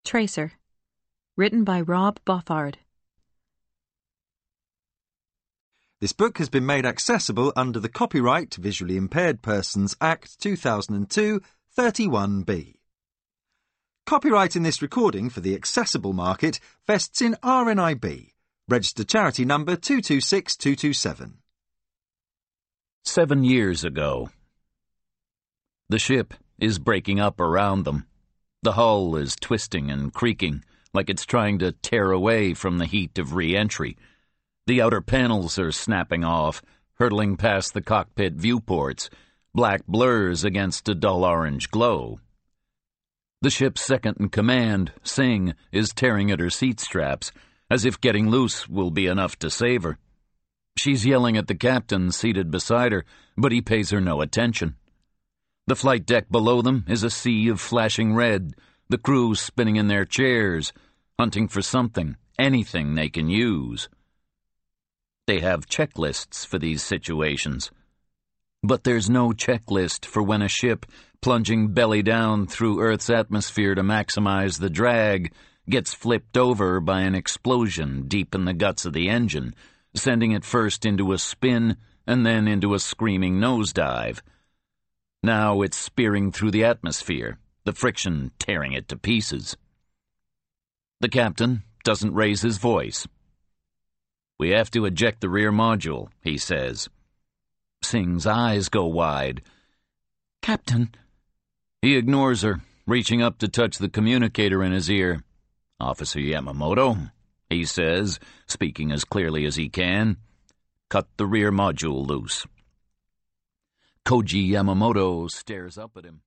Tracer. Written by Rob Bothard. This book has been made accessible under the Copyright Visually Impaired Persons Act 2002, 31B. Copyright in this recording for the accessible market vests in RNIB, registered charity number 226227. 7 years ago. The ship is breaking up around them. The hull is twisting and creaking like it's trying to tear away from the heat of re-entry. The outer panels are snapping off, hurtling past the cockpit viewports, black blurs against a dull orange glow. The ship's second-in-command, Singh, is tearing at her seat straps, as if getting loose will be enough to save her. She's yelling at the captain seated beside her, but he pays her no attention. The flight deck below them is a sea of flashing red, the crew spinning in their chairs, hunting for something, anything they can use. They have checklists for these situations. But there's no checklist for when a ship, plunging belly down through Earth's atmosphere to maximize the drag, gets flipped over by an explosion deep in the guts of the engine, sending it first into a spin and then into a screaming nosedive. Now it's spearing through the atmosphere, the friction tearing it to pieces. The captain doesn't raise his voice. "We have to eject the rear module," he says. Singh's eyes go wide. "Captain." He ignores her, reaching up to touch the communicator in his ear. "Officer Yamamoto," he says, speaking as clearly as he can. "Cut the rear module loose." Koji Yamamoto stares up at him.